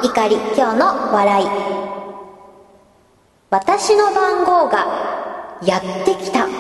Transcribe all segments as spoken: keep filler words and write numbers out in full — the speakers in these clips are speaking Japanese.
怒り今日の笑い。私の番号がやってきた。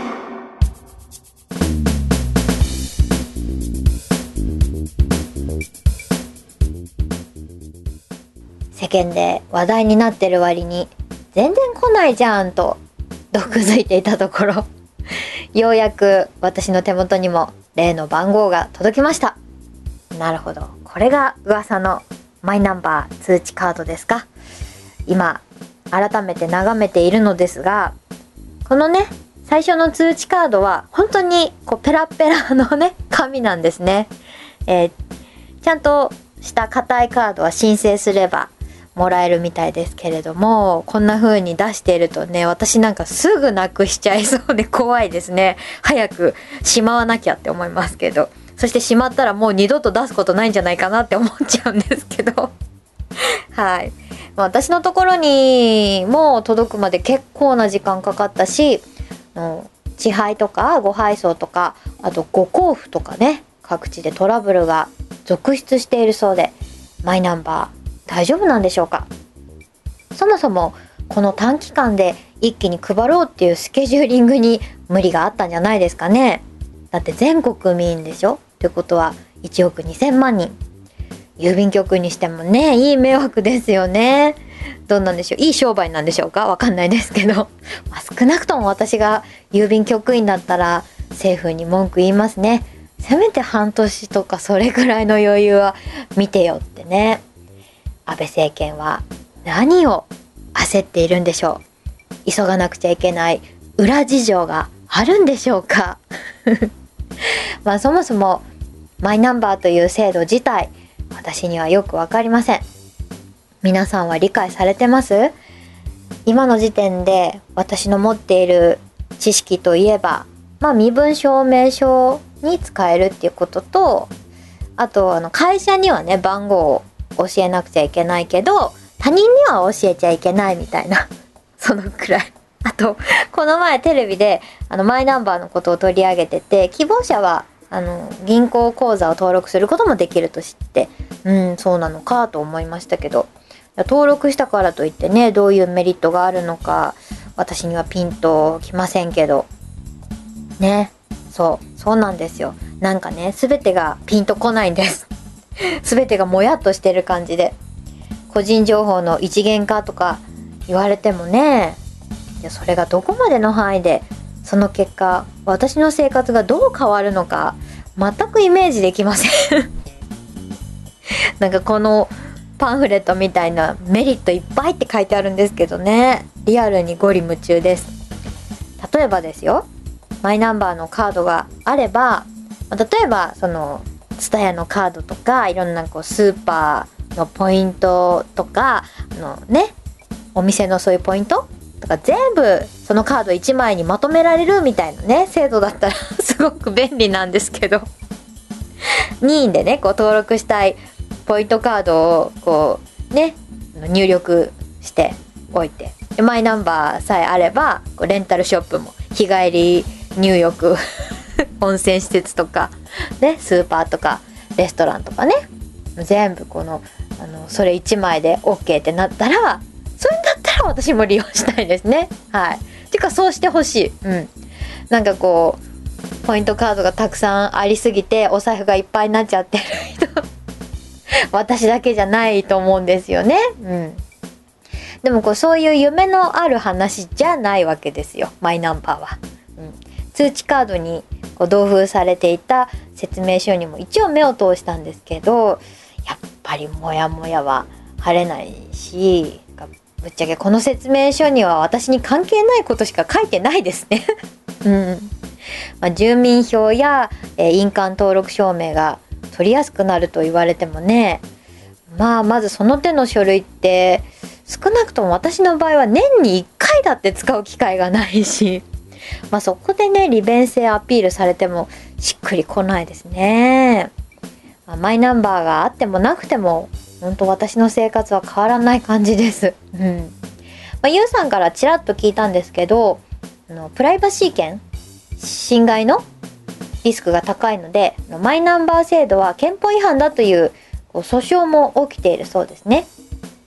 世間で話題になってる割に全然来ないじゃんと毒づいていたところ、ようやく私の手元にも例の番号が届きました。なるほど、これが噂のマイナンバー通知カードですか。今改めて眺めているのですが、このね最初の通知カードは本当にこうペラペラのね紙なんですね。えー、ちゃんとした硬いカードは申請すればもらえるみたいですけれども、こんな風に出しているとね、私なんかすぐなくしちゃいそうで怖いですね。早くしまわなきゃって思いますけど、そしてしまったらもう二度と出すことないんじゃないかなって思っちゃうんですけどはい、まあ、私のところにも届くまで結構な時間かかったし、遅配とか誤配送とか、あと誤交付とかね、各地でトラブルが続出しているそうで、マイナンバー大丈夫なんでしょうか。そもそもこの短期間で一気に配ろうっていうスケジューリングに無理があったんじゃないですかね。だって全国民でしょってことはいちおくにせんまんにん、郵便局にしてもねいい迷惑ですよね。どうなんでしょう、いい商売なんでしょうか、わかんないですけど、まあ、少なくとも私が郵便局員だったら政府に文句言いますね。せめて半年とかそれぐらいの余裕は見てよってね。安倍政権は何を焦っているんでしょう。急がなくちゃいけない裏事情があるんでしょうかまあそもそもマイナンバーという制度自体、私にはよくわかりません。皆さんは理解されてます？今の時点で私の持っている知識といえば、まあ身分証明書に使えるっていうことと、あとあの会社にはね番号を教えなくちゃいけないけど他人には教えちゃいけないみたいなそのくらい。あとこの前テレビであのマイナンバーのことを取り上げてて、希望者はあの銀行口座を登録することもできると知って、うんそうなのかと思いましたけど、登録したからといってねどういうメリットがあるのか私にはピンときませんけどね。そうそうなんですよ。なんかね全てがピンとこないんです全てがもやっとしてる感じで、個人情報の一元化とか言われてもね、いやそれがどこまでの範囲で、その結果私の生活がどう変わるのか全くイメージできませんなんかこのパンフレットみたいなメリットいっぱいって書いてあるんですけどね、リアルにゴリ夢中です。例えばですよ、マイナンバーのカードがあれば、例えばそのツタヤのカードとかいろんなこうスーパーのポイントとかあのね、お店のそういうポイントとか全部そのカードいちまいにまとめられるみたいなね制度だったらすごく便利なんですけど任意でねこう登録したいポイントカードをこうね入力しておいて、マイナンバーさえあればこうレンタルショップも日帰り入浴温泉施設とかね、スーパーとかレストランとかね、全部このあのそれいちまいで OK ってなったら、それだったら私も利用したいですね。はい。てかそうしてほしい。うん。なんかこうポイントカードがたくさんありすぎてお財布がいっぱいになっちゃってる人私だけじゃないと思うんですよね。うん。でもこうそういう夢のある話じゃないわけですよ、マイナンバーは。うん、通知カードにこう同封されていた説明書にも一応目を通したんですけど、やっぱりモヤモヤは晴れないし、ぶっちゃけこの説明書には私に関係ないことしか書いてないですね、うんまあ、住民票や、えー、印鑑登録証明が取りやすくなると言われてもね、まあまずその手の書類って少なくとも私の場合は年にいっかいだって使う機会がないし、まあそこでね利便性アピールされてもしっくりこないですね。まあ、マイナンバーがあってもなくても本当私の生活は変わらない感じです。うん。まあ、ゆうさんからちらっと聞いたんですけど、あのプライバシー権侵害のリスクが高いので、マイナンバー制度は憲法違反だという訴訟も起きているそうですね。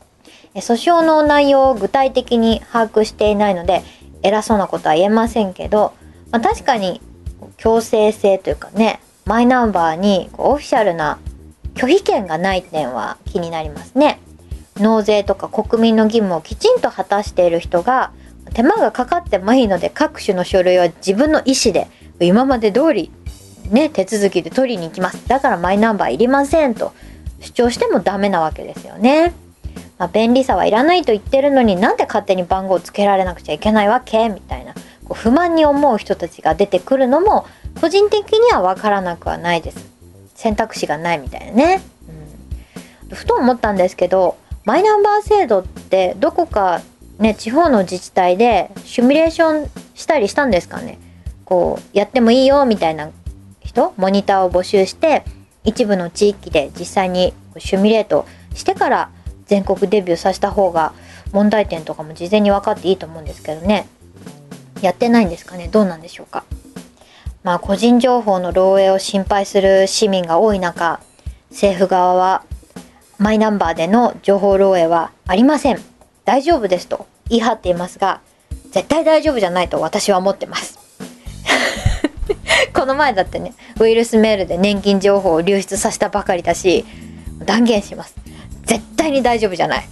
訴訟の内容を具体的に把握していないので偉そうなことは言えませんけど、まあ、確かに強制性というかね、マイナンバーにオフィシャルな拒否権がない点は気になりますね。納税とか国民の義務をきちんと果たしている人が手間がかかってもいいので各種の書類は自分の意思で今まで通りね手続きで取りに行きます、だからマイナンバーいりませんと主張してもダメなわけですよね。まあ、便利さはいらないと言ってるのになんで勝手に番号をつけられなくちゃいけないわけみたいなこう不満に思う人たちが出てくるのも個人的には分からなくはないです。選択肢がないみたいなね、うん、ふと思ったんですけど、マイナンバー制度ってどこかね地方の自治体でシミュレーションしたりしたんですかね。こうやってもいいよみたいな人、モニターを募集して一部の地域で実際にシミュレートしてから全国デビューさせた方が問題点とかも事前に分かっていいと思うんですけどね。やってないんですかね。どうなんでしょうか。まあ個人情報の漏洩を心配する市民が多い中、政府側はマイナンバーでの情報漏洩はありません、大丈夫ですと言い張っていますが、絶対大丈夫じゃないと私は思ってますこの前だってねウイルスメールで年金情報を流出させたばかりだし、断言します、絶対に大丈夫じゃない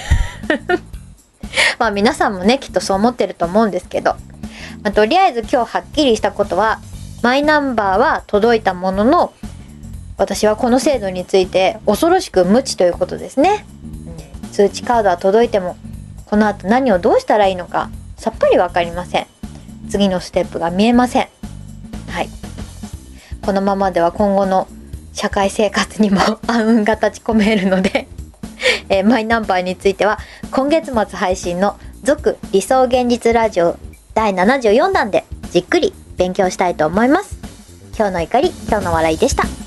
まあ皆さんもねきっとそう思ってると思うんですけど、まあ、とりあえず今日はっきりしたことは、マイナンバーは届いたものの私はこの制度について恐ろしく無知ということですね、うん、通知カードは届いてもこの後何をどうしたらいいのかさっぱり分かりません。次のステップが見えません。はい、このままでは今後の社会生活にも暗雲が立ち込めるのでえー、マイナンバーについては今月末配信の続理想現実ラジオだいななじゅうよんだんでじっくり勉強したいと思います。今日の怒り、今日の笑いでした。